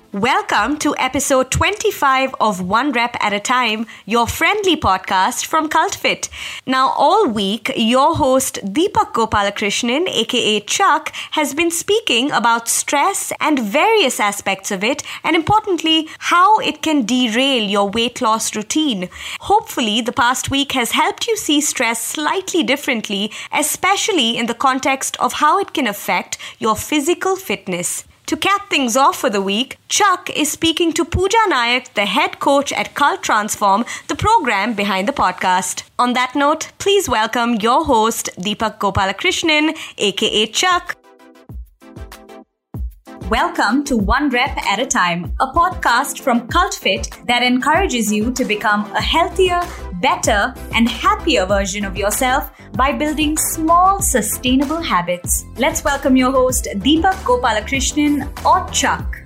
Welcome to episode 25 of One Rep at a Time, your friendly podcast from CultFit. Now, all week, your host Deepak Gopalakrishnan, aka Chuck, has been speaking about stress and various aspects of it, and importantly, how it can derail your weight loss routine. Hopefully, the past week has helped you see stress slightly differently, especially in the context of how it can affect your physical fitness. To cap things off for the week, Chuck is speaking to Pooja Nayak, the head coach at Cult Transform, the program behind the podcast. On that note, please welcome your host, Deepak Gopalakrishnan, aka Chuck. Welcome to One Rep at a Time, a podcast from CultFit that encourages you to become a healthier, better, and happier version of yourself by building small, sustainable habits. Let's welcome your host, Deepak Gopalakrishnan, or Chuck.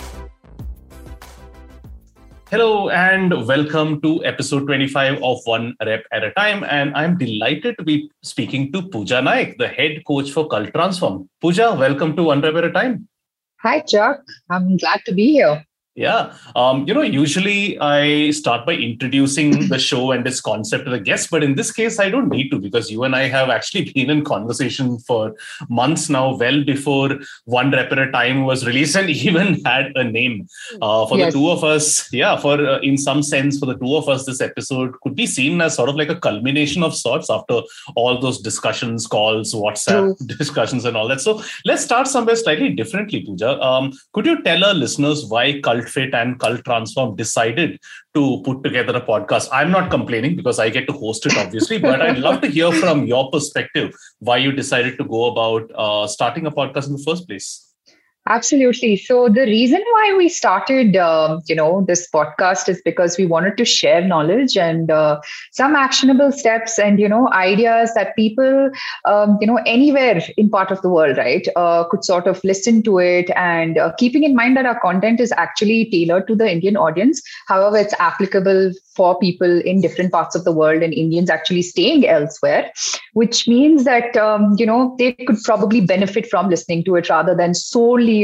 Hello and welcome to episode 25 of One Rep at a Time. And I'm delighted to be speaking to Pooja Nayak, the head coach for Cult Transform. Pooja, welcome to One Rep at a Time. Hi, Chuck. I'm glad to be here. Yeah. Usually I start by introducing the show and its concept to the guest, but in this case, I don't need to because you and I have actually been in conversation for months now, well before One Rep at a Time was released and even had a name. The two of us, in some sense, for the two of us, this episode could be seen as sort of like a culmination of sorts after all those discussions, calls, WhatsApp discussions and all that. So let's start somewhere slightly differently, Pooja. Could you tell our listeners why CultFit and Cult Transform decided to put together a podcast? I'm not complaining because I get to host it, obviously, but I'd love to hear from your perspective why you decided to go about starting a podcast in the first place. Absolutely. So the reason why we started, this podcast is because we wanted to share knowledge and some actionable steps and, ideas that people, anywhere in part of the world, right, could sort of listen to it and keeping in mind that our content is actually tailored to the Indian audience. However, it's applicable for people in different parts of the world and Indians actually staying elsewhere, which means that, they could probably benefit from listening to it rather than solely,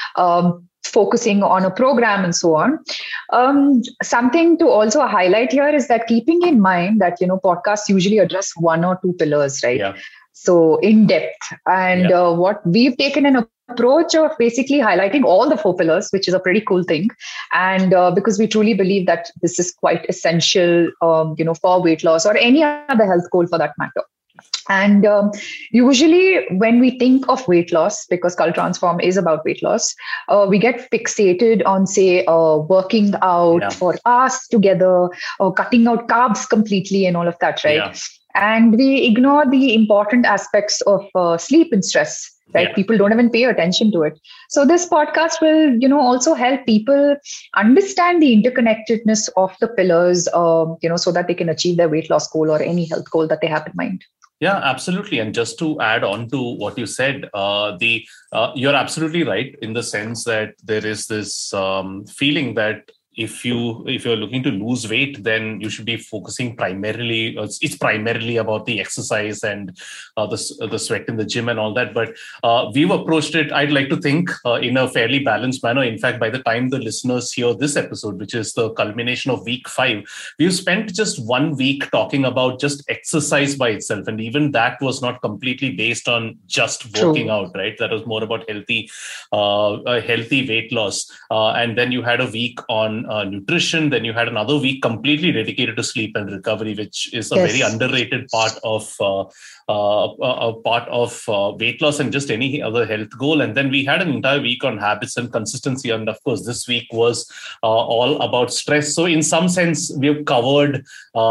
focusing on a program and so on. Something to also highlight here is that keeping in mind that, podcasts usually address one or two pillars, right? Yeah. So in depth. And what we've taken an approach of basically highlighting all the four pillars, which is a pretty cool thing. And because we truly believe that this is quite essential, for weight loss or any other health goal for that matter. And usually when we think of weight loss, because Cult Transform is about weight loss, we get fixated on, say, working out for hours together or cutting out carbs completely and all of that, right? Yeah. And we ignore the important aspects of sleep and stress. Right? Yeah. People don't even pay attention to it. So this podcast will, also help people understand the interconnectedness of the pillars, so that they can achieve their weight loss goal or any health goal that they have in mind. Yeah, absolutely. And just to add on to what you said, you're absolutely right in the sense that there is this feeling that if you're looking to lose weight, then you should be focusing primarily. It's primarily about the exercise and the sweat in the gym and all that. But we've approached it, I'd like to think, in a fairly balanced manner. In fact, by the time the listeners hear this episode, which is the culmination of week 5, we've spent just 1 week talking about just exercise by itself, and even that was not completely based on just working out. Right? That was more about healthy weight loss. And then you had a week on nutrition. Then you had another week completely dedicated to sleep and recovery, which is a very underrated part of weight loss and just any other health goal. And then we had an entire week on habits and consistency. And of course, this week was all about stress. So in some sense, we've covered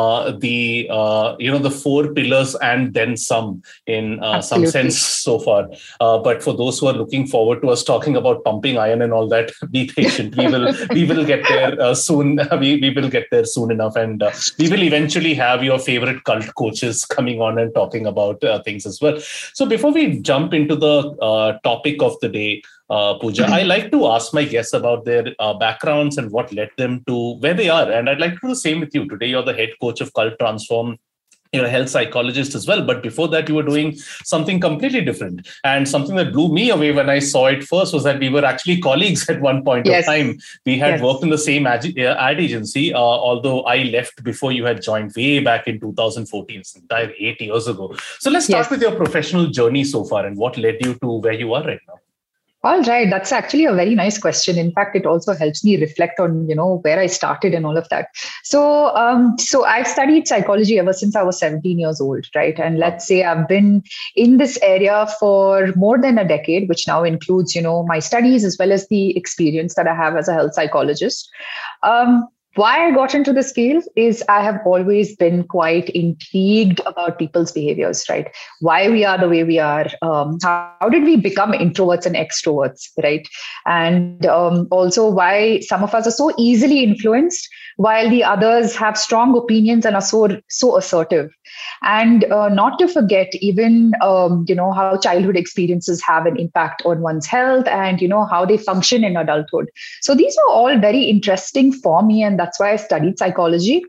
the 4 pillars and then some in some sense so far. But for those who are looking forward to us talking about pumping iron and all that, be patient. We will get there soon. We will get there soon enough. And we will eventually have your favorite cult coaches coming on and talking about things as well. So before we jump into the topic of the day, Pooja, I like to ask my guests about their backgrounds and what led them to where they are. And I'd like to do the same with you. Today, you're the head coach of Cult Transform. you're a health psychologist as well, but before that you were doing something completely different. And something that blew me away when I saw it first was that we were actually colleagues at one point of time. We had worked in the same ad agency, although I left before you had joined way back in 2014, it's entire 8 years ago. So let's start with your professional journey so far and what led you to where you are right now. All right. That's actually a very nice question. In fact, it also helps me reflect on, where I started and all of that. So, I've studied psychology ever since I was 17 years old, right? And let's say I've been in this area for more than a decade, which now includes, my studies as well as the experience that I have as a health psychologist. Why I got into this field is I have always been quite intrigued about people's behaviors, right? Why we are the way we are. How did we become introverts and extroverts, right? And also why some of us are so easily influenced while the others have strong opinions and are so assertive. And not to forget even, how childhood experiences have an impact on one's health and, how they function in adulthood. So these were all very interesting for me. And that's why I studied psychology.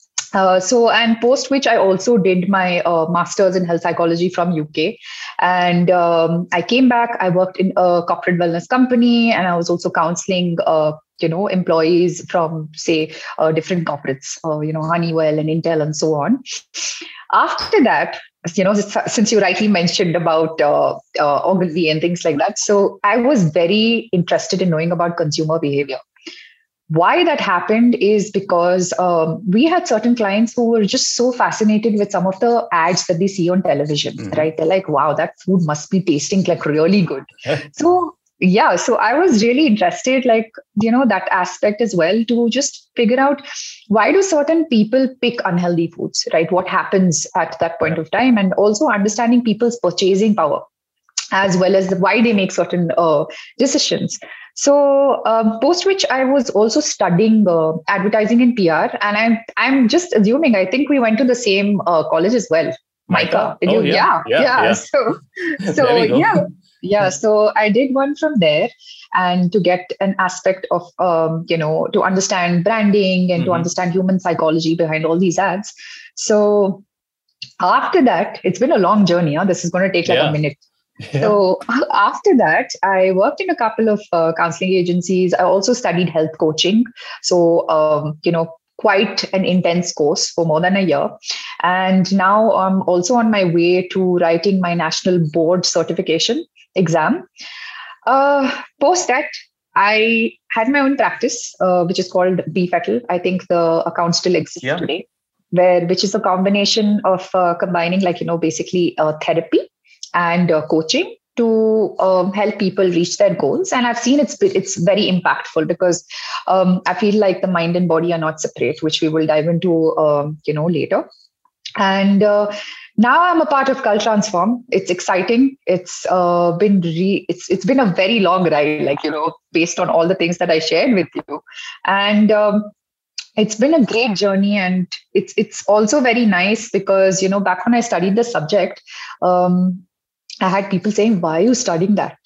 And post which I also did my master's in health psychology from UK. And I came back, I worked in a corporate wellness company, and I was also counseling employees from, say, different corporates, Honeywell and Intel and so on. After that, since you rightly mentioned about Ogilvy and things like that, so I was very interested in knowing about consumer behavior. Why that happened is because we had certain clients who were just so fascinated with some of the ads that they see on television, right? They're like, wow, that food must be tasting like really good. So I was really interested, that aspect as well, to just figure out why do certain people pick unhealthy foods, right? What happens at that point of time, and also understanding people's purchasing power, as well as why they make certain decisions. So post which I was also studying advertising and PR, and I'm just assuming, I think we went to the same college as well. Micah. Did you? Yeah. So so I did one from there, and to get an aspect of, to understand branding and to understand human psychology behind all these ads. So after that, it's been a long journey. This is going to take a minute. Yeah. So after that, I worked in a couple of counseling agencies. I also studied health coaching. So, quite an intense course for more than a year. And now I'm also on my way to writing my national board certification exam. Post that, I had my own practice, which is called BFETL. I think the account still exists today, which is a combination of combining basically therapy and coaching to help people reach their goals. And I've seen it's very impactful because I feel like the mind and body are not separate, which we will dive into, later. And now I'm a part of Cult Transform. It's exciting. It's been a very long ride, based on all the things that I shared with you. And it's been a great journey, and it's also very nice because, back when I studied the subject, I had people saying, why are you studying that?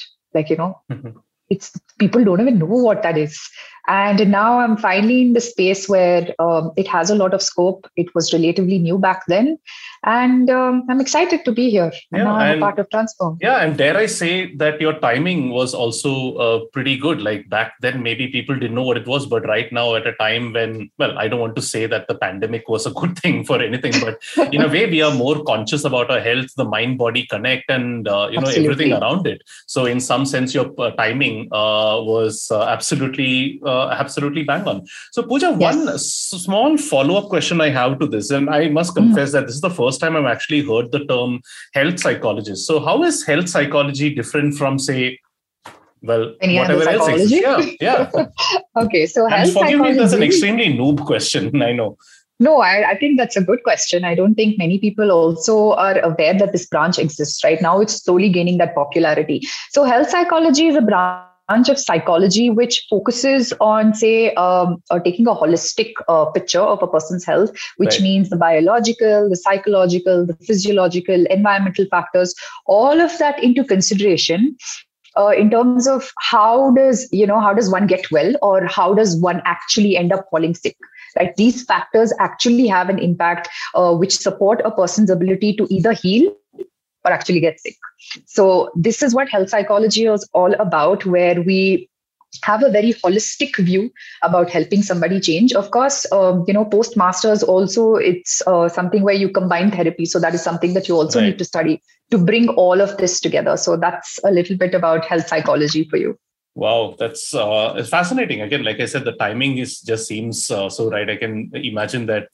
It's people don't even know what that is. And now I'm finally in the space where it has a lot of scope. It was relatively new back then. And I'm excited to be here. And now I'm a part of Transform. Yeah. And dare I say that your timing was also pretty good. Like back then, maybe people didn't know what it was. But right now, at a time when, I don't want to say that the pandemic was a good thing for anything. But in a way, we are more conscious about our health, the mind-body connect, and everything around it. So in some sense, your timing was absolutely bang on. So Pooja, one small follow-up question I have to this, and I must confess that this is the first time I've actually heard the term health psychologist. So how is health psychology different from, say, whatever else exists? Yeah. Okay, so and forgive me, that's an extremely noob question, I know. No, I think that's a good question. I don't think many people also are aware that this branch exists. Right now, it's slowly gaining that popularity. So health psychology is a branch of psychology which focuses on, say, taking a holistic picture of a person's health, which means the biological, the psychological, the physiological, environmental factors, all of that into consideration. In terms of how does one get well, or how does one actually end up falling sick, right? These factors actually have an impact which support a person's ability to either heal or actually get sick. So this is what health psychology is all about, where we have a very holistic view about helping somebody change. Of course, postmasters also, it's something where you combine therapy. So that is something that you also need to study to bring all of this together. So that's a little bit about health psychology for you. Wow, that's it's fascinating. Again, like I said, the timing just seems so right. I can imagine that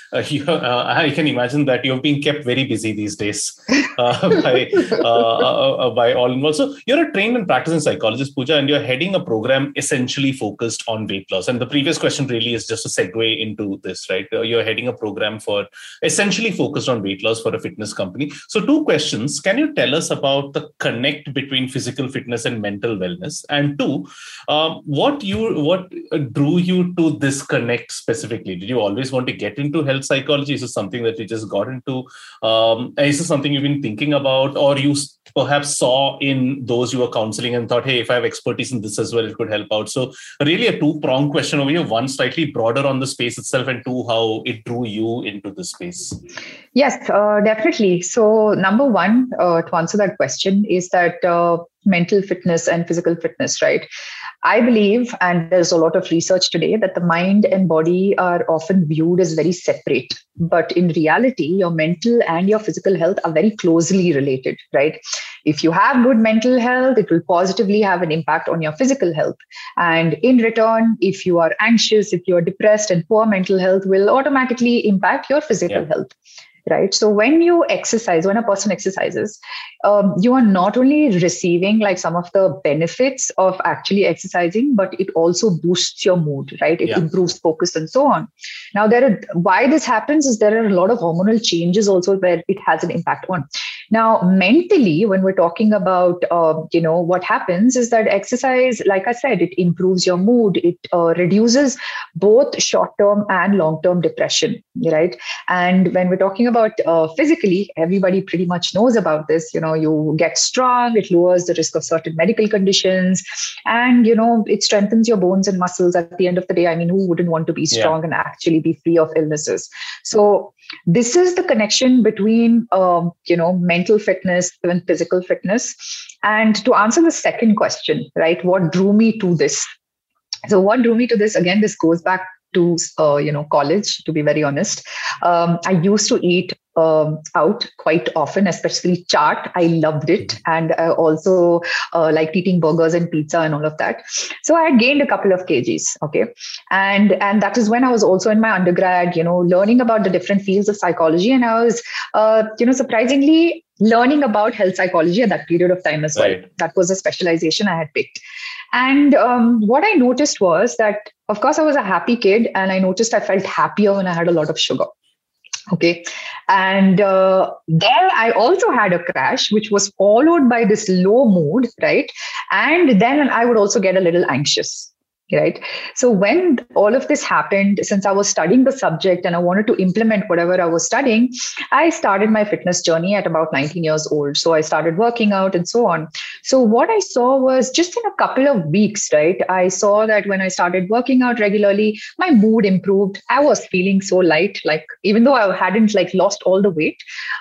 I can imagine that you're being kept very busy these days by all involved. So you're a trained and practicing psychologist, Pooja, and you're heading a program essentially focused on weight loss. And the previous question really is just a segue into this, right? You're heading a program for essentially focused on weight loss for a fitness company. So 2 questions. Can you tell us about the connect between physical fitness and mental wellness? And 2, what drew you to this connect specifically? Did you always want to get into health psychology? Is this something that you just got into? Is this something you've been thinking about, or you perhaps saw in those you were counseling and thought, hey, if I have expertise in this as well, it could help out? So really a 2-pronged question over here. 1, slightly broader on the space itself, and 2, how it drew you into the space. Yes, definitely. So number 1, to answer that question, is that mental fitness and physical fitness, right? I believe, and there's a lot of research today, that the mind and body are often viewed as very separate. But in reality, your mental and your physical health are very closely related, right? If you have good mental health, it will positively have an impact on your physical health. And in return, if you are anxious, if you are depressed, and poor mental health will automatically impact your physical health. Right. So when you exercise, when a person exercises, you are not only receiving like some of the benefits of actually exercising, but it also boosts your mood, right? It improves focus and so on. Now, why this happens is there are a lot of hormonal changes also where it has an impact on. Now, mentally, when we're talking about, what happens is that exercise, like I said, it improves your mood. It reduces both short-term and long-term depression, right? And when we're talking about physically, everybody pretty much knows about this. You get strong, it lowers the risk of certain medical conditions, and, it strengthens your bones and muscles at the end of the day. I mean, who wouldn't want to be strong and actually be free of illnesses? So this is the connection between, mental fitness and physical fitness. And to answer the second question, right, what drew me to this? So what drew me to this, again, this goes back to, college, to be very honest. I used to eat out quite often, especially chaat. I loved it. And I also liked eating burgers and pizza and all of that. So I had gained a couple of kgs. Okay. And that is when I was also in my undergrad, learning about the different fields of psychology. And I was, surprisingly learning about health psychology at that period of time as well. That was a specialization I had picked. And what I noticed was that, of course, I was a happy kid, and I noticed I felt happier when I had a lot of sugar. Okay. And there I also had a crash, which was followed by this low mood, right? And then I would also get a little anxious. Right. So when all of this happened, since I was studying the subject and I wanted to implement whatever I was studying, I started my fitness journey at about 19 years old. So I started working out and so on. So what I saw was just in a couple of weeks, right, I saw that when I started working out regularly, my mood improved. I was feeling so light, like even though I hadn't lost all the weight,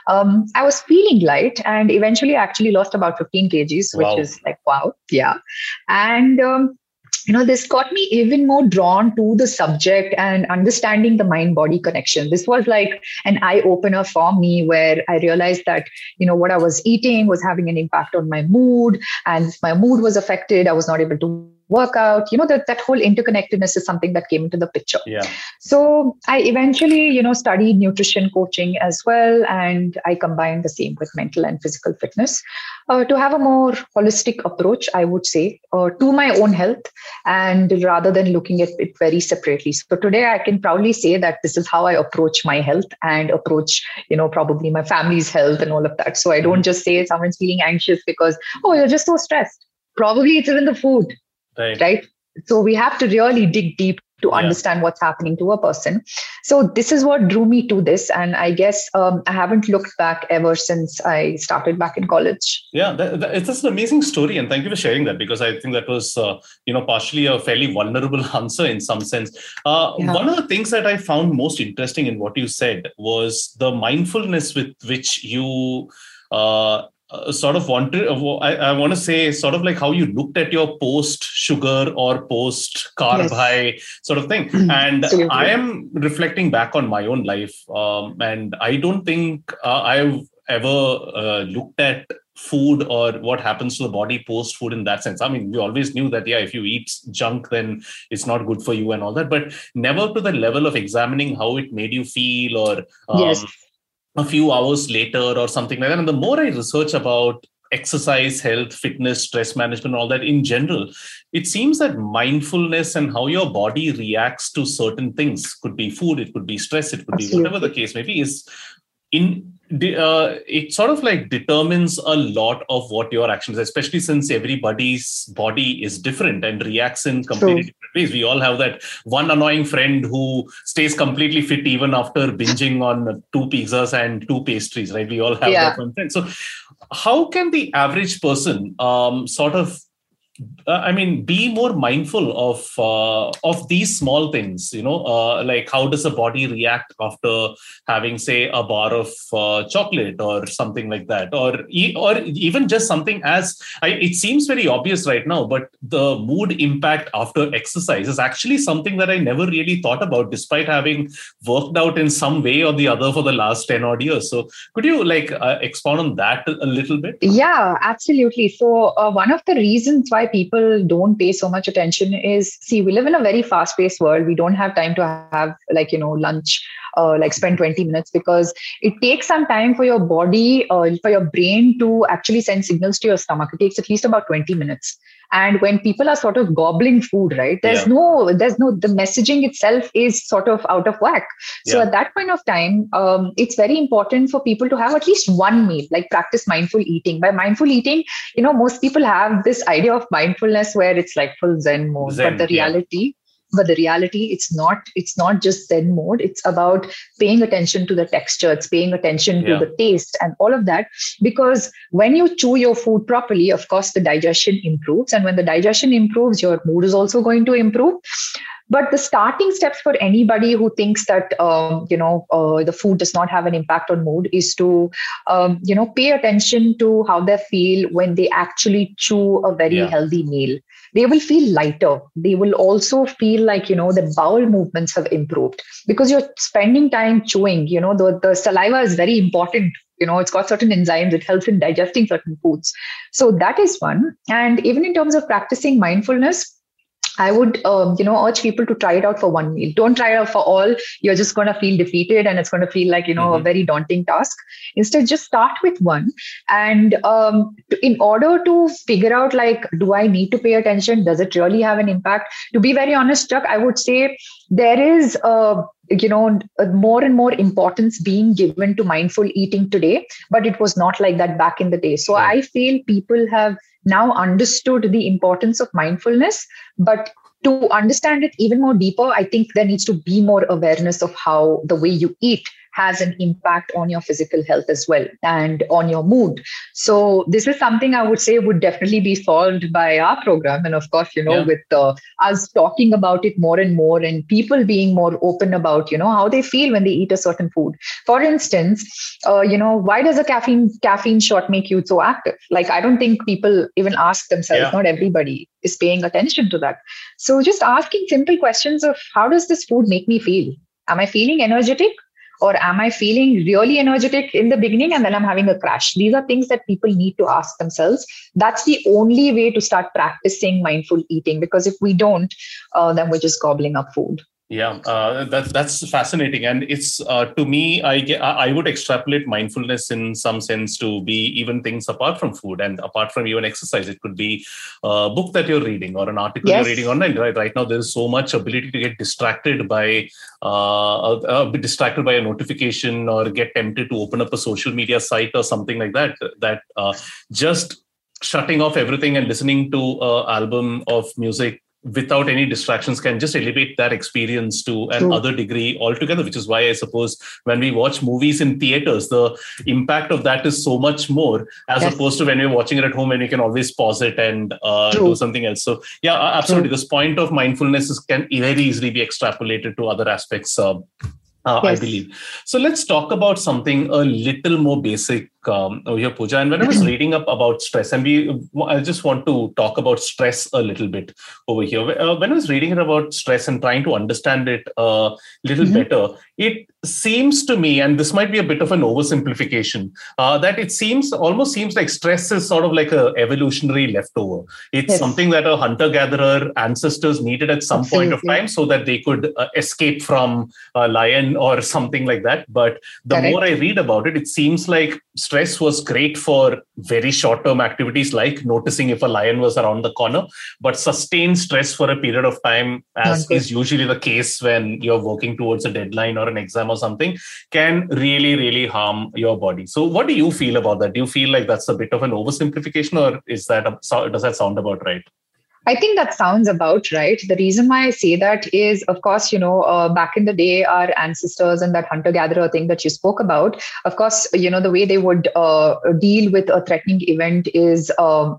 I was feeling light, and eventually I actually lost about 15 kgs, which is wow. Yeah. And this got me even more drawn to the subject and understanding the mind-body connection. This was like an eye-opener for me, where I realized that, what I was eating was having an impact on my mood, and if my mood was affected, I was not able to work out. That whole interconnectedness is something that came into the picture. Yeah. So I eventually, studied nutrition coaching as well, and I combined the same with mental and physical fitness to have a more holistic approach, I would say, to my own health, and rather than looking at it very separately. So today I can proudly say that this is how I approach my health and approach, probably my family's health and all of that. So I don't just say someone's feeling anxious because, oh, you're just so stressed. Probably it's even the food. Right. So we have to really dig deep to understand what's happening to a person. So this is what drew me to this. And I guess I haven't looked back ever since I started back in college. Yeah, it's an amazing story. And thank you for sharing that, because I think that was, partially a fairly vulnerable answer in some sense. One of the things that I found most interesting in what you said was the mindfulness with which you sort of wanted, I want to say, sort of like how you looked at your post sugar or post carb high sort of thing. And Absolutely. I am reflecting back on my own life. And I don't think I've ever looked at food or what happens to the body post food in that sense. I mean, we always knew that, if you eat junk, then it's not good for you and all that, but never to the level of examining how it made you feel, or a few hours later or something like that. And the more I research about exercise, health, fitness, stress management, all that in general, it seems that mindfulness and how your body reacts to certain things, could be food, it could be stress, it could be whatever the case may be, is it sort of like determines a lot of what your actions, especially since everybody's body is different and reacts in completely different ways. We all have that one annoying friend who stays completely fit even after binging on 2 pizzas and 2 pastries, right? We all have that one friend. So how can the average person be more mindful of these small things, like how does the body react after having, say, a bar of chocolate or something like that, or even just something it seems very obvious right now, but the mood impact after exercise is actually something that I never really thought about, despite having worked out in some way or the other for the last 10 odd years. So could you expound on that a little bit? Yeah, absolutely. So one of the reasons why people don't pay so much attention is, we live in a very fast-paced world. We don't have time to have lunch, spend 20 minutes, because it takes some time for your body, for your brain to actually send signals to your stomach. It takes at least about 20 minutes. And when people are sort of gobbling food, right, the messaging itself is sort of out of whack. So at that point of time, it's very important for people to have at least one meal, like practice mindful eating. By mindful eating, most people have this idea of mindfulness where it's like full Zen mode, but the reality, it's not just Zen mode. It's about paying attention to the texture, it's paying attention to the taste and all of that. Because when you chew your food properly, of course, the digestion improves. And when the digestion improves, your mood is also going to improve. But the starting steps for anybody who thinks that, the food does not have an impact on mood is to, pay attention to how they feel when they actually chew a very healthy meal. They will feel lighter. They will also feel like, the bowel movements have improved, because you're spending time chewing. The saliva is very important. It's got certain enzymes. It helps in digesting certain foods. So that is one. And even in terms of practicing mindfulness, I would, urge people to try it out for one meal. Don't try it out for all. You're just going to feel defeated and it's going to feel like, a very daunting task. Instead, just start with one. And in order to figure out, do I need to pay attention? Does it really have an impact? To be very honest, Chuck, I would say there is more and more importance being given to mindful eating today, but it was not like that back in the day. So I feel people have now understood the importance of mindfulness, but to understand it even more deeper, I think there needs to be more awareness of how the way you eat has an impact on your physical health as well and on your mood. So this is something I would say would definitely be solved by our program. And of course, with us talking about it more and more and people being more open about, how they feel when they eat a certain food. For instance, why does a caffeine shot make you so active? I don't think people even ask themselves, not everybody is paying attention to that. So just asking simple questions of how does this food make me feel? Am I feeling energetic? Or am I feeling really energetic in the beginning and then I'm having a crash? These are things that people need to ask themselves. That's the only way to start practicing mindful eating, because if we don't, then we're just gobbling up food. Yeah, that's fascinating. And it's, to me, I would extrapolate mindfulness in some sense to be even things apart from food and apart from even exercise. It could be a book that you're reading or an article you're reading online. Right now, there's so much ability to get distracted by a notification or get tempted to open up a social media site or something like that, just shutting off everything and listening to an album of music without any distractions can just elevate that experience to another degree altogether, which is why I suppose when we watch movies in theaters, the impact of that is so much more as opposed to when you're watching it at home and you can always pause it and do something else. So yeah, absolutely. This point of mindfulness can very easily be extrapolated to other aspects. I believe. So let's talk about something a little more basic over here, Pooja. And when I was reading up about stress, and I just want to talk about stress a little bit over here. When I was reading about stress and trying to understand it a little better, it seems to me, and this might be a bit of an oversimplification, that it almost seems like stress is sort of like a evolutionary leftover. It's something that a hunter-gatherer ancestors needed at some point of time so that they could escape from a lion or something like that. But the more I read about it, it seems like stress was great for very short-term activities like noticing if a lion was around the corner, but sustained stress for a period of time, as is usually the case when you're working towards a deadline or an exam or something, can really, really harm your body. So what do you feel about that? Do you feel like that's a bit of an oversimplification, or does that sound about right? I think that sounds about right. The reason why I say that is, of course, back in the day, our ancestors and that hunter-gatherer thing that you spoke about, of course, the way they would deal with a threatening event is,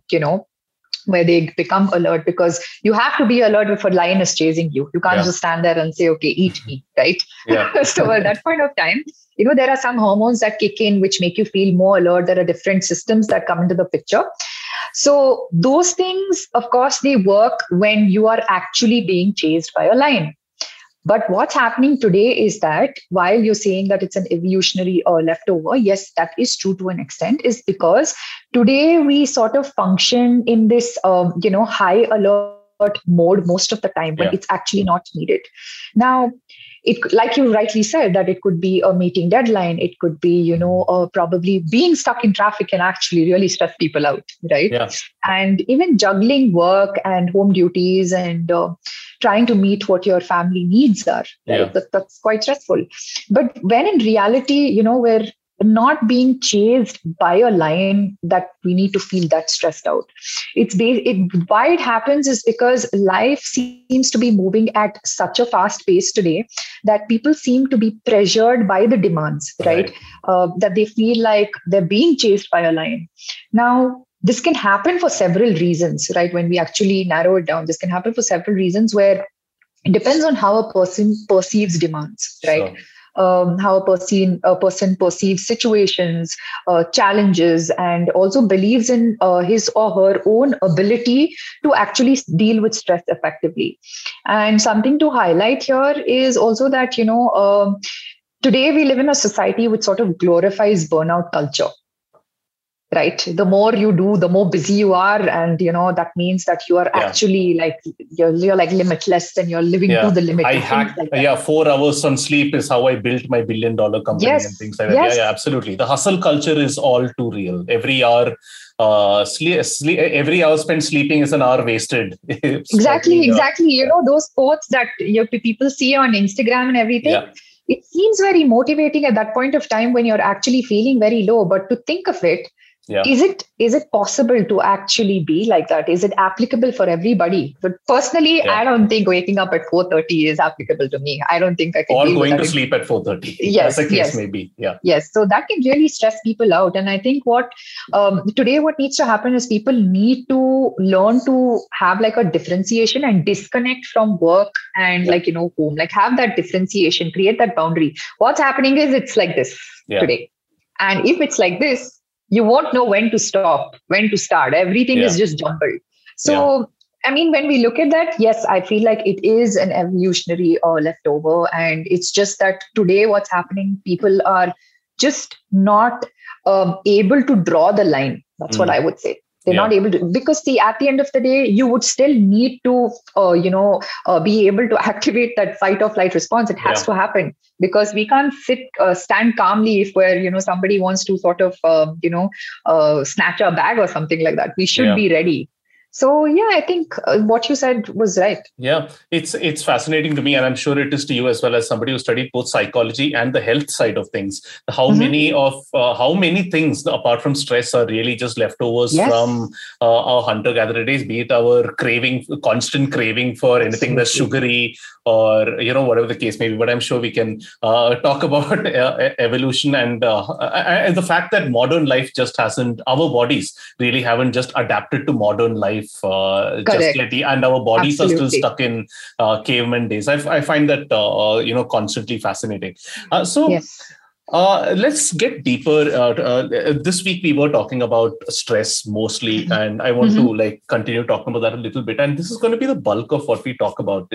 where they become alert, because you have to be alert if a lion is chasing you. You can't just stand there and say, okay, eat me, right? So at that point of time, there are some hormones that kick in which make you feel more alert. There are different systems that come into the picture. So those things, of course, they work when you are actually being chased by a lion. But what's happening today is that while you're saying that it's an evolutionary leftover, yes, that is true to an extent, is because today we sort of function in this, high alert mode most of the time when it's actually not needed. Now, it, like you rightly said, that it could be a meeting deadline. It could be, probably being stuck in traffic can actually really stress people out, right? Yeah. And even juggling work and home duties and trying to meet what your family needs are, right? That's quite stressful. But when in reality, we're not being chased by a lion, that we need to feel that stressed out. Why it happens is because life seems to be moving at such a fast pace today that people seem to be pressured by the demands, right? That they feel like they're being chased by a lion. Now, this can happen for several reasons, right? When we actually narrow it down, this can happen for several reasons where it depends on how a person perceives demands, right? Sure. How a person perceives situations, challenges, and also believes in his or her own ability to actually deal with stress effectively. And something to highlight here is also that, today we live in a society which sort of glorifies burnout culture. Right. The more you do, the more busy you are. And, that means that you are actually like, you're like limitless and you're living to the limit. I hacked, 4 hours on sleep is how I built my $1 billion company and things like that. Yeah, absolutely. The hustle culture is all too real. Every hour, every hour spent sleeping is an hour wasted. Exactly. Those quotes that people see on Instagram and everything. Yeah. It seems very motivating at that point of time when you're actually feeling very low. But to think of it, is it possible to actually be like that? Is it applicable for everybody? But personally, I don't think waking up at 4:30 is applicable to me. I don't think I can. Or going to sleep at 4:30. Yes, as the case may be. Yeah. Yes. So that can really stress people out. And I think what needs to happen is people need to learn to have like a differentiation and disconnect from work and home. Like have that differentiation, create that boundary. What's happening is it's like this today, and if it's like this, you won't know when to stop, when to start. Everything is just jumbled. So, I mean, when we look at that, yes, I feel like it is an evolutionary leftover. And it's just that today what's happening, people are just not able to draw the line. That's what I would say. They're not able to, because at the end of the day, you would still need to, be able to activate that fight or flight response. It has to happen, because we can't stand calmly if somebody wants to sort of, snatch our bag or something like that. We should be ready. So yeah, I think what you said was right. Yeah, it's fascinating to me, and I'm sure it is to you as well, as somebody who studied both psychology and the health side of things. How many things apart from stress are really just leftovers from our hunter-gatherer days, be it our constant craving for anything that's sugary, or whatever the case may be. But I'm sure we can talk about evolution and the fact that modern life our bodies really haven't just adapted to modern life just yet, and our bodies are still stuck in caveman days. I find that constantly fascinating. Let's get deeper. This week we were talking about stress mostly, and I want to continue talking about that a little bit. And this is going to be the bulk of what we talk about.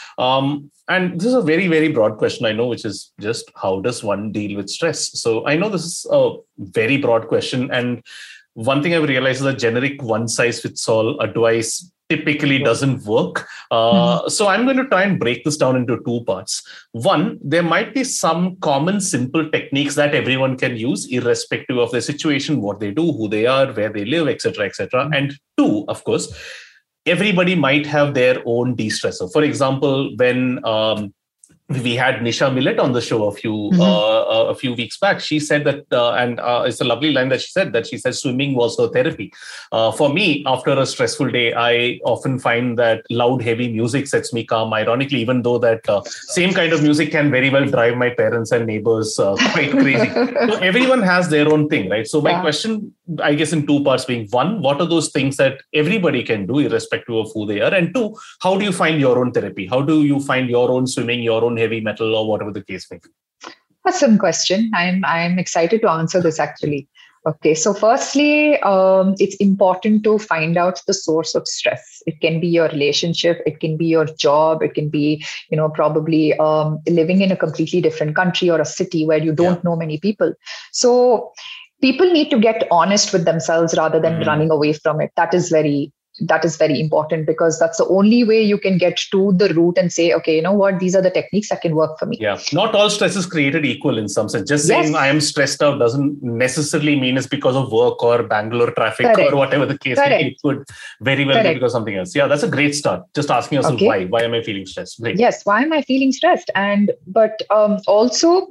And this is a very, very broad question, I know, which is just how does one deal with stress? So I know this is a very broad question, and one thing I've realized is that generic one-size-fits-all advice typically doesn't work. So I'm going to try and break this down into two parts. One, there might be some common, simple techniques that everyone can use, irrespective of their situation, what they do, who they are, where they live, etc., etc. And two, of course, everybody might have their own de-stressor. For example, when we had Nisha Millet on the show a few weeks back. She said that, and it's a lovely line that she said swimming was her therapy. For me, after a stressful day, I often find that loud, heavy music sets me calm. Ironically, even though that same kind of music can very well drive my parents and neighbors quite crazy. So everyone has their own thing, right? So my question, I guess, in two parts being, one, what are those things that everybody can do irrespective of who they are? And two, how do you find your own therapy? How do you find your own swimming, your own heavy metal, or whatever the case may be? Awesome question. I'm excited to answer this actually. Okay, so firstly, it's important to find out the source of stress. It can be your relationship, it can be your job, it can be, probably living in a completely different country or a city where you don't know many people. So people need to get honest with themselves rather than running away from it. That is very important, because that's the only way you can get to the root and say, okay, you know what, these are the techniques that can work for me. Yeah. Not all stress is created equal in some sense. Just saying I am stressed out doesn't necessarily mean it's because of work or Bangalore traffic or whatever the case may be. It could very well be because of something else. Yeah, that's a great start. Just asking yourself why. Why am I feeling stressed? Great. Yes, why am I feeling stressed? But also,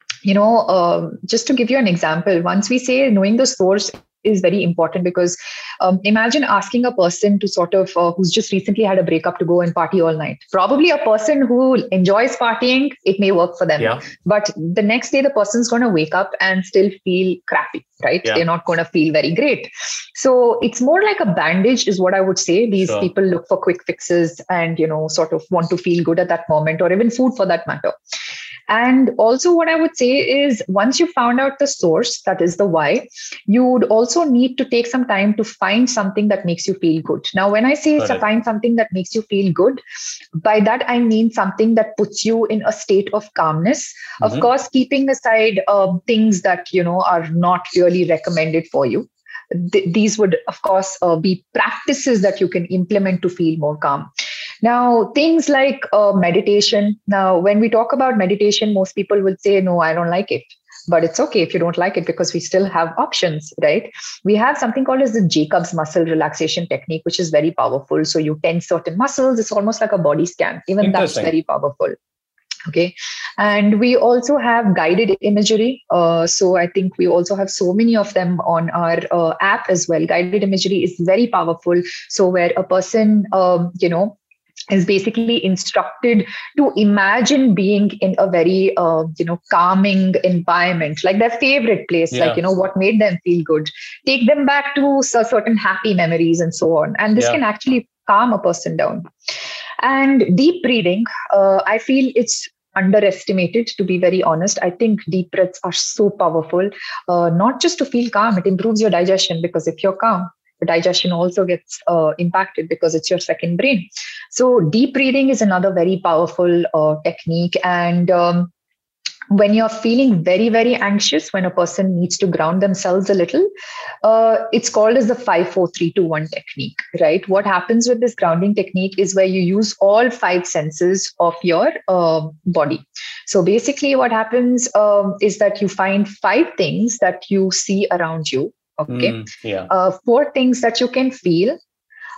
just to give you an example, once we say knowing the source is very important, because imagine asking a person to sort of who's just recently had a breakup to go and party all night. Probably a person who enjoys partying, it may work for them. Yeah. But the next day, the person's going to wake up and still feel crappy, right? Yeah. They're not going to feel very great. So it's more like a bandage is what I would say. These people look for quick fixes and, sort of want to feel good at that moment, or even food for that matter. And also what I would say is, once you found out the source, that is the why, you would also need to take some time to find something that makes you feel good. Now, when I say find something that makes you feel good, by that I mean something that puts you in a state of calmness. Of course, keeping aside things that, are not really recommended for you. These would, of course, be practices that you can implement to feel more calm. Now, things like meditation. Now, when we talk about meditation, most people would say, no, I don't like it. But it's okay if you don't like it, because we still have options, right? We have something called as the Jacobs muscle relaxation technique, which is very powerful. So you tense certain muscles. It's almost like a body scan. Even that's very powerful. Okay. And we also have guided imagery. So I think we also have so many of them on our app as well. Guided imagery is very powerful. So where a person, is basically instructed to imagine being in a very, calming environment, like their favorite place, what made them feel good, take them back to certain happy memories and so on. And this can actually calm a person down. And deep breathing, I feel it's underestimated, to be very honest. I think deep breaths are so powerful, not just to feel calm, it improves your digestion, because if you're calm, digestion also gets impacted because it's your second brain. So deep breathing is another very powerful technique. And when you're feeling very, very anxious, when a person needs to ground themselves a little, it's called as the 5-4-3-2-1 technique, right? What happens with this grounding technique is where you use all 5 senses of your body. So basically what happens is that you find 5 things that you see around you. Okay. 4 things that you can feel,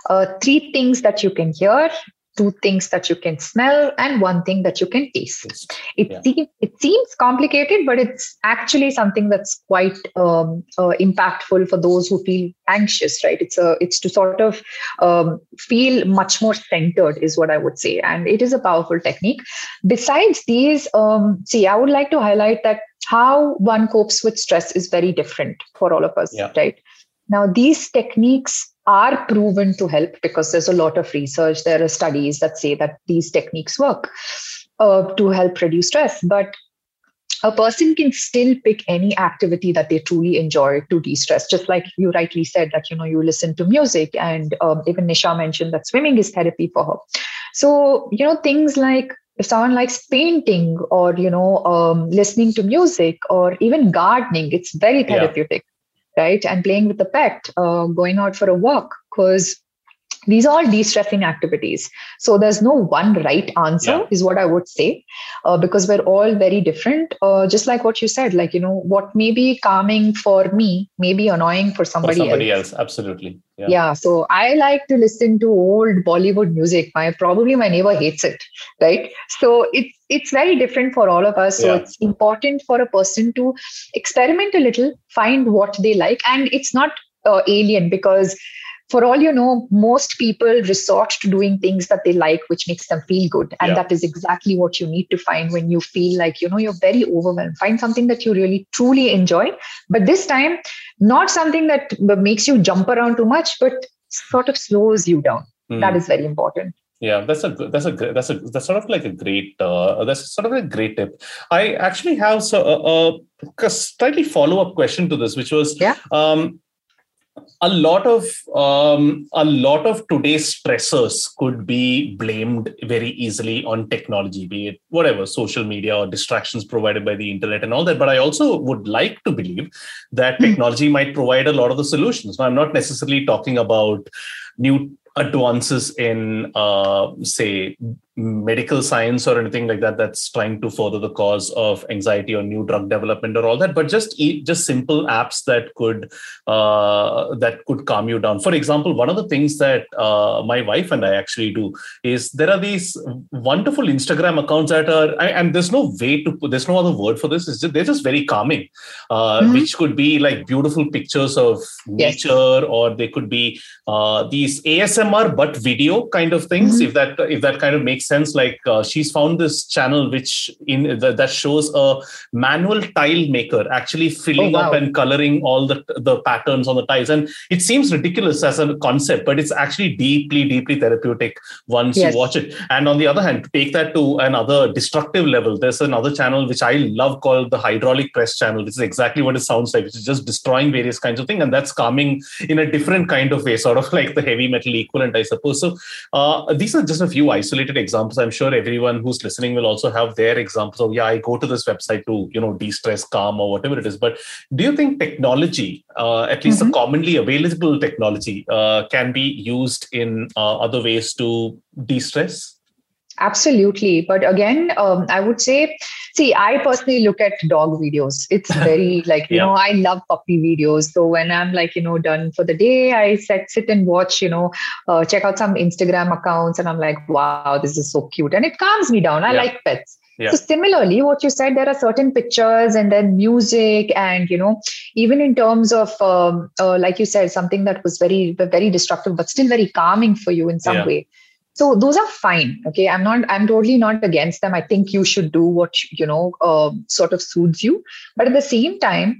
three things that you can hear, two things that you can smell, and one thing that you can taste. It seems complicated, but it's actually something that's quite impactful for those who feel anxious, right? It's to sort of feel much more centered is what I would say. And it is a powerful technique. Besides these, I would like to highlight that how one copes with stress is very different for all of us, right? Now, these techniques are proven to help because there's a lot of research. There are studies that say that these techniques work to help reduce stress. But a person can still pick any activity that they truly enjoy to de-stress. Just like you rightly said that, you listen to music, and even Nisha mentioned that swimming is therapy for her. So, things like if someone likes painting or, listening to music or even gardening, it's very therapeutic. Right? And playing with the pet, going out for a walk, because these are all de-stressing activities. So there's no one right answer is what I would say, because we're all very different. Just like what you said, like, what may be calming for me may be annoying for somebody else. Absolutely. Yeah. So I like to listen to old Bollywood music. Probably my neighbor hates it. Right. So it's very different for all of us. So it's important for a person to experiment a little, find what they like. And it's not alien, because for all you know, most people resort to doing things that they like, which makes them feel good. And that is exactly what you need to find when you feel like, you're very overwhelmed. Find something that you really, truly enjoy. But this time, not something that makes you jump around too much, but sort of slows you down. That is very important. Yeah, that's sort of like a great tip. I actually have a slightly follow-up question to this, which was, a lot of today's stressors could be blamed very easily on technology, be it whatever, social media or distractions provided by the internet and all that. But I also would like to believe that technology might provide a lot of the solutions. Now, I'm not necessarily talking about new advances in, say, medical science or anything like that that's trying to further the cause of anxiety or new drug development or all that, but just simple apps that could calm you down. For example, one of the things that my wife and I actually do is there are these wonderful Instagram accounts that are, and there's no other word for this. They're just very calming, which could be like beautiful pictures of nature, or they could be these ASMR but video kind of things. If that kind of makes sense. Like she's found this channel that shows a manual tile maker actually filling up and coloring all the patterns on the tiles, and it seems ridiculous as a concept, but it's actually deeply therapeutic once you watch it. And on the other hand, to take that to another destructive level, there's another channel which I love called the hydraulic press channel, which is exactly what it sounds like, which is just destroying various kinds of things, and that's calming in a different kind of way, sort of like the heavy metal equivalent, I suppose. So these are just a few isolated examples. I'm sure everyone who's listening will also have their examples of, I go to this website to, de-stress, calm, or whatever it is. But do you think technology, at least the commonly available technology, can be used in other ways to de-stress? Absolutely. But again, I would say, I personally look at dog videos. It's very I love puppy videos. So when I'm done for the day, I sit and watch, check out some Instagram accounts, and I'm like, wow, this is so cute. And it calms me down. I like pets. Yeah. So similarly, what you said, there are certain pictures and then music, and, even in terms of, like you said, something that was very, very destructive, but still very calming for you in some way. So those are fine. Okay. I'm totally not against them. I think you should do what, sort of suits you. But at the same time,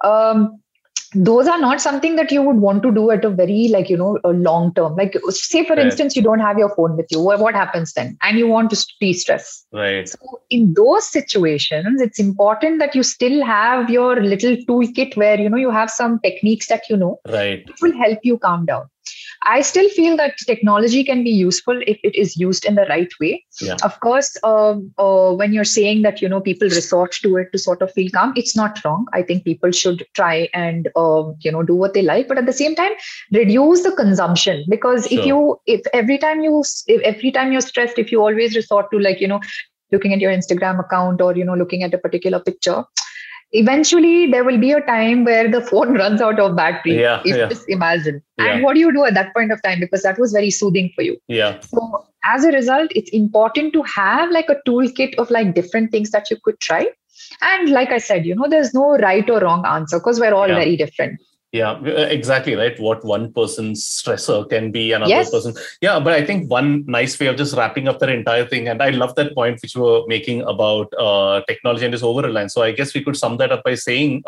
those are not something that you would want to do at a very, a long term. Like, say, for instance, you don't have your phone with you. What happens then? And you want to de-stress. Right. So in those situations, it's important that you still have your little toolkit where, you have some techniques that right. It will help you calm down. I still feel that technology can be useful if it is used in the right way. Yeah. Of course, when you're saying that, people resort to it to sort of feel calm, it's not wrong. I think people should try and, do what they like. But at the same time, reduce the consumption. Because if every time you're stressed, if you always resort to looking at your Instagram account or, looking at a particular picture, eventually there will be a time where the phone runs out of battery. Just imagine. And what do you do at that point of time? Because that was very soothing for you. So as a result, it's important to have like a toolkit of like different things that you could try. And like I said, there's no right or wrong answer because we're all very different. Yeah, exactly, right. What one person's stressor can be another person. Yeah, but I think one nice way of just wrapping up that entire thing, and I love that point which you were making about technology and its over-reliance. So I guess we could sum that up by saying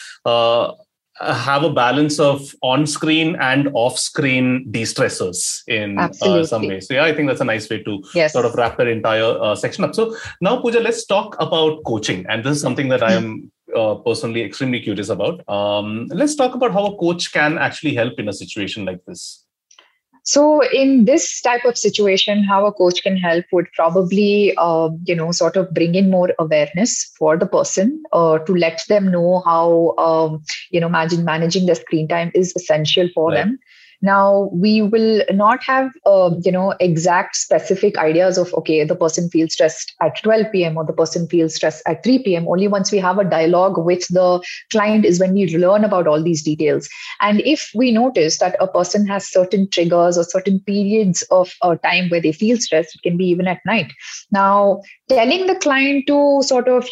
have a balance of on-screen and off-screen de-stressors in some ways. So yeah, I think that's a nice way to sort of wrap that entire section up. So now, Pooja, let's talk about coaching. And this is something that I am personally extremely curious about. Let's talk about how a coach can actually help in a situation like this. So in this type of situation, how a coach can help would probably, sort of bring in more awareness for the person to let them know how, managing their screen time is essential for them. Now, we will not have, exact specific ideas of, okay, the person feels stressed at 12 p.m. or the person feels stressed at 3 p.m. Only once we have a dialogue with the client is when we learn about all these details. And if we notice that a person has certain triggers or certain periods of time where they feel stressed, it can be even at night. Now, telling the client to sort of,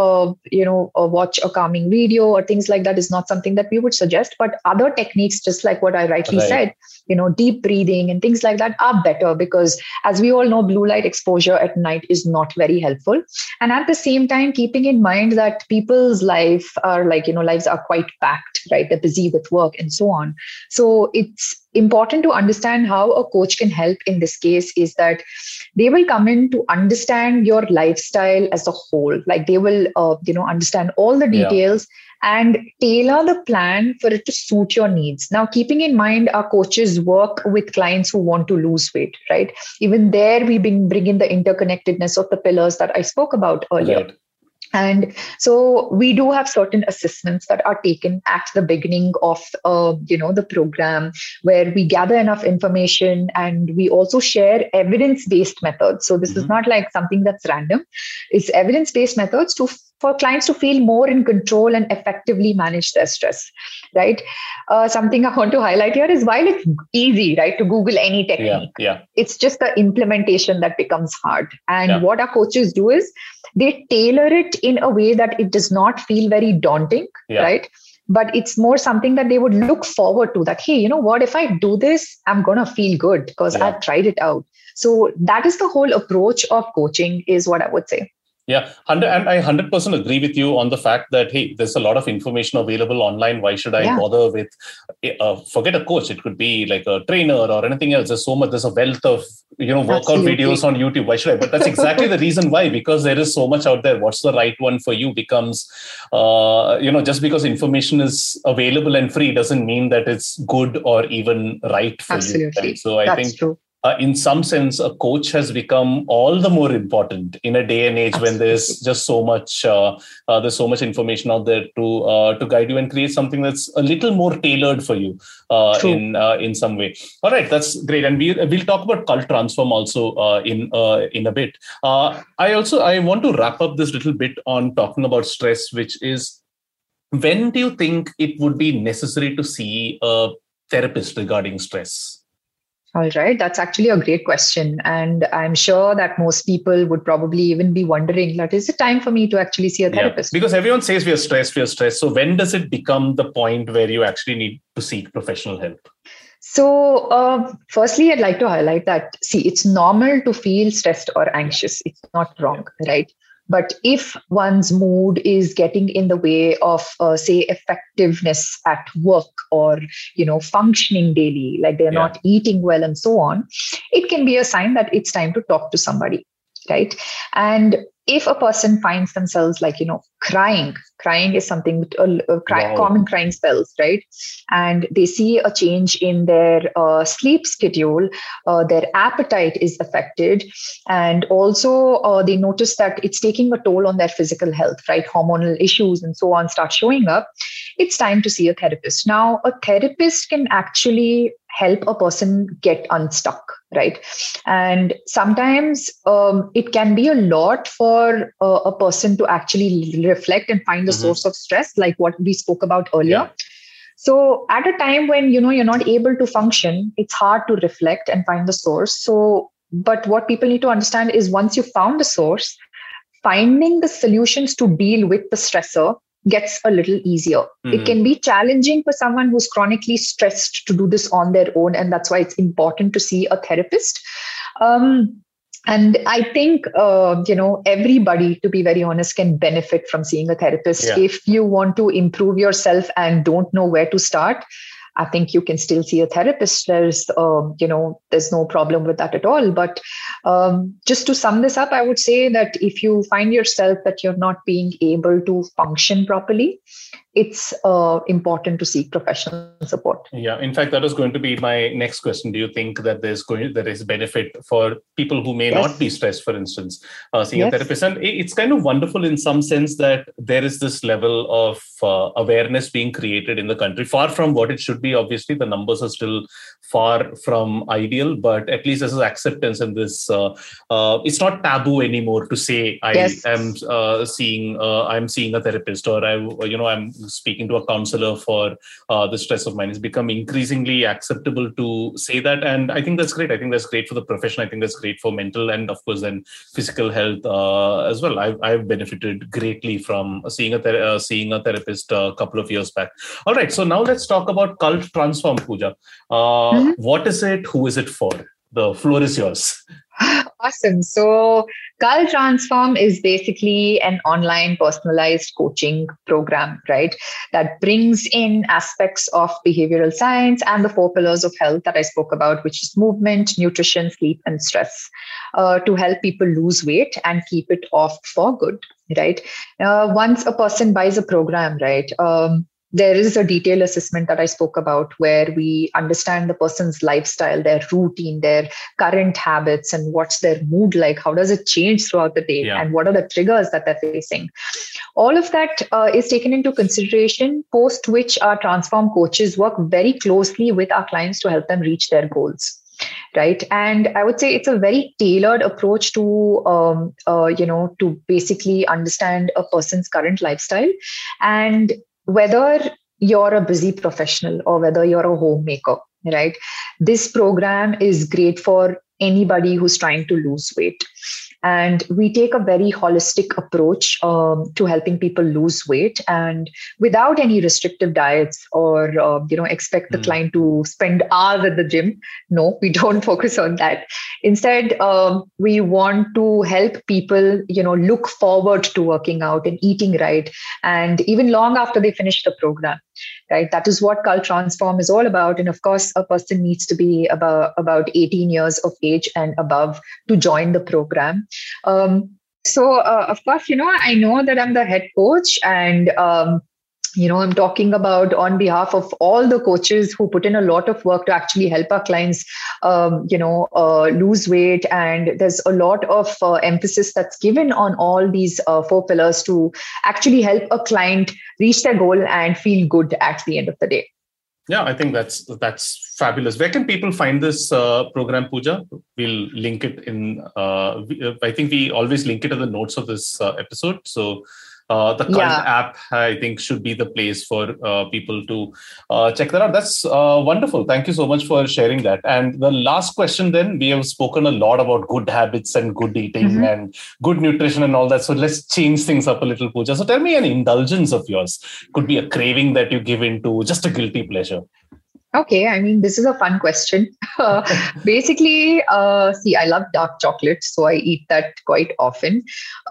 watch a calming video or things like that is not something that we would suggest. But other techniques, just like what I rightly said, deep breathing and things like that are better because, as we all know, blue light exposure at night is not very helpful. And at the same time, keeping in mind that people's lives are quite packed, right? They're busy with work and so on. So it's important to understand how a coach can help in this case is that they will come in to understand your lifestyle as a whole. Like they will, understand all the details and tailor the plan for it to suit your needs. Now, keeping in mind, our coaches work with clients who want to lose weight, right? Even there, we bring in the interconnectedness of the pillars that I spoke about earlier. Right. And so we do have certain assessments that are taken at the beginning of, the program where we gather enough information and we also share evidence-based methods. So this is not like something that's random. It's evidence-based methods for clients to feel more in control and effectively manage their stress, right? Something I want to highlight here is while it's easy, right, to Google any technique, it's just the implementation that becomes hard. And what our coaches do is they tailor it in a way that it does not feel very daunting, right? But it's more something that they would look forward to that, hey, you know what, if I do this, I'm going to feel good because I've tried it out. So that is the whole approach of coaching is what I would say. Yeah, and I 100% agree with you on the fact that, hey, there's a lot of information available online. Why should I bother with, forget a coach. It could be like a trainer or anything else. There's a wealth of, workout videos on YouTube. Why should I? But that's exactly the reason why, because there is so much out there. What's the right one for you becomes, just because information is available and free doesn't mean that it's good or even right for you. Right? So I think true. In some sense, a coach has become all the more important in a day and age when there's just so much information out there to guide you and create something that's a little more tailored for you in some way. All right, that's great, and we'll talk about Cult Transform also in a bit. I want to wrap up this little bit on talking about stress, which is, when do you think it would be necessary to see a therapist regarding stress? All right. That's actually a great question. And I'm sure that most people would probably even be wondering, like, is it time for me to actually see a therapist? Because everyone says we are stressed. So when does it become the point where you actually need to seek professional help? So firstly, I'd like to highlight that, see, it's normal to feel stressed or anxious. It's not wrong, right? But if one's mood is getting in the way of, say, effectiveness at work or, functioning daily, like they're not eating well and so on, it can be a sign that it's time to talk to somebody, right? And if a person finds themselves like, crying is something, common crying spells, right? And they see a change in their sleep schedule, their appetite is affected. And also they notice that it's taking a toll on their physical health, right? Hormonal issues and so on start showing up. It's time to see a therapist. Now, a therapist can actually help a person get unstuck, right? And sometimes it can be a lot for a person to actually reflect and find the source of stress, like what we spoke about earlier. Yeah. So at a time when, you're not able to function, it's hard to reflect and find the source. So, but what people need to understand is once you found the source, finding the solutions to deal with the stressor gets a little easier. It can be challenging for someone who's chronically stressed to do this on their own. And that's why it's important to see a therapist. And I think, everybody, to be very honest, can benefit from seeing a therapist. Yeah. If you want to improve yourself and don't know where to start, I think you can still see a therapist. There's no problem with that at all. But just to sum this up, I would say that if you find yourself that you're not being able to function properly, it's important to seek professional support. Yeah, in fact, that was going to be my next question. Do you think that there is benefit for people who may not be stressed, for instance, seeing a therapist? And it's kind of wonderful in some sense that there is this level of awareness being created in the country, far from what it should be. Obviously, the numbers are still far from ideal, but at least there's acceptance in this. It's not taboo anymore to say I'm seeing a therapist, or I'm speaking to a counselor for the stress of mine. It's become increasingly acceptable to say that, and I think that's great. I think that's great for the profession. I think that's great for mental and, of course, then physical health as well. I've benefited greatly from seeing a therapist a couple of years back. All right, so now let's talk about Cult Transform, Pooja. What is it? Who is it for? The floor is yours. Awesome. So Cult Transform is basically an online personalized coaching program, right? That brings in aspects of behavioral science and the 4 pillars of health that I spoke about, which is movement, nutrition, sleep, and stress, to help people lose weight and keep it off for good, right? Once a person buys a program, right, there is a detailed assessment that I spoke about where we understand the person's lifestyle, their routine, their current habits, and what's their mood like. How does it change throughout the day? And what are the triggers that they're facing? All of that is taken into consideration, post which our Transform coaches work very closely with our clients to help them reach their goals. Right. And I would say it's a very tailored approach to, to basically understand a person's current lifestyle. And whether you're a busy professional or whether you're a homemaker, right? This program is great for anybody who's trying to lose weight. And we take a very holistic approach to helping people lose weight, and without any restrictive diets or, expect the client to spend hours at the gym. No, we don't focus on that. Instead, we want to help people, look forward to working out and eating right. And even long after they finish the program, right? That is what Cult Transform is all about. And of course, a person needs to be about 18 years of age and above to join the program. So of course, I know that I'm the head coach, and I'm talking about on behalf of all the coaches who put in a lot of work to actually help our clients, lose weight. And there's a lot of emphasis that's given on all these 4 pillars to actually help a client reach their goal and feel good at the end of the day. Yeah, I think that's fabulous. Where can people find this program, Pooja? We'll link it in. I think we always link it in the notes of this episode. So the Cult app, I think, should be the place for people to check that out. That's wonderful. Thank you so much for sharing that. And the last question then, we have spoken a lot about good habits and good eating and good nutrition and all that. So let's change things up a little, Pooja. So tell me an indulgence of yours. Could be a craving that you give into, just a guilty pleasure. Okay, I mean, this is a fun question. Basically, I love dark chocolate, so I eat that quite often.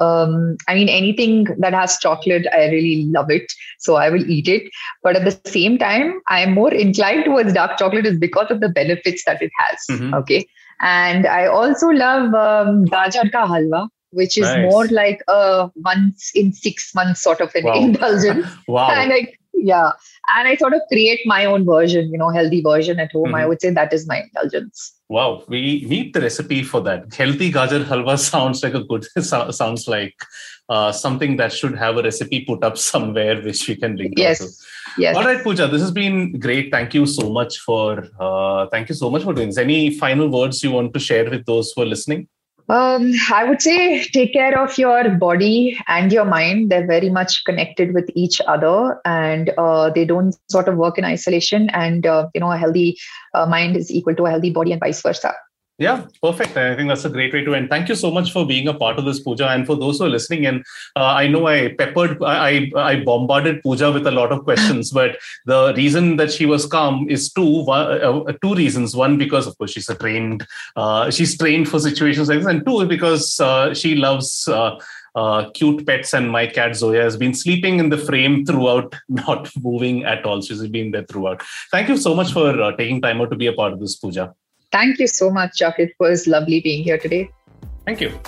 Anything that has chocolate, I really love it, so I will eat it. But at the same time, I am more inclined towards dark chocolate is because of the benefits that it has. Okay, and I also love gajar ka halwa, which is more like a once in 6 months sort of an indulgence. Wow. And I sort of create my own version, healthy version at home. I would say that is my indulgence. Wow, we need the recipe for that. Healthy gajar halwa sounds like sounds like something that should have a recipe put up somewhere, which we can link. Yes. All right, Pooja, this has been great. Thank you so much for doing this. Any final words you want to share with those who are listening? I would say take care of your body and your mind. They're very much connected with each other, and they don't sort of work in isolation. And a healthy mind is equal to a healthy body, and vice versa. Yeah, perfect. I think that's a great way to end. Thank you so much for being a part of this, Pooja. And for those who are listening in, I know I bombarded Pooja with a lot of questions, but the reason that she was calm is two reasons. One, because of course she's trained for situations like this, and two, because she loves cute pets, and my cat Zoya has been sleeping in the frame throughout, not moving at all. She's been there throughout. Thank you so much for taking time out to be a part of this, Pooja. Thank you so much, Chuck. It was lovely being here today. Thank you.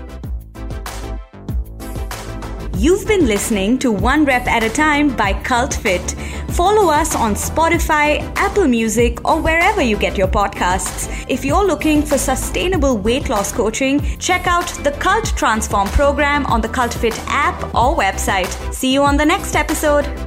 You've been listening to One Rep at a Time by Cult Fit. Follow us on Spotify, Apple Music, or wherever you get your podcasts. If you're looking for sustainable weight loss coaching, check out the Cult Transform program on the Cult Fit app or website. See you on the next episode.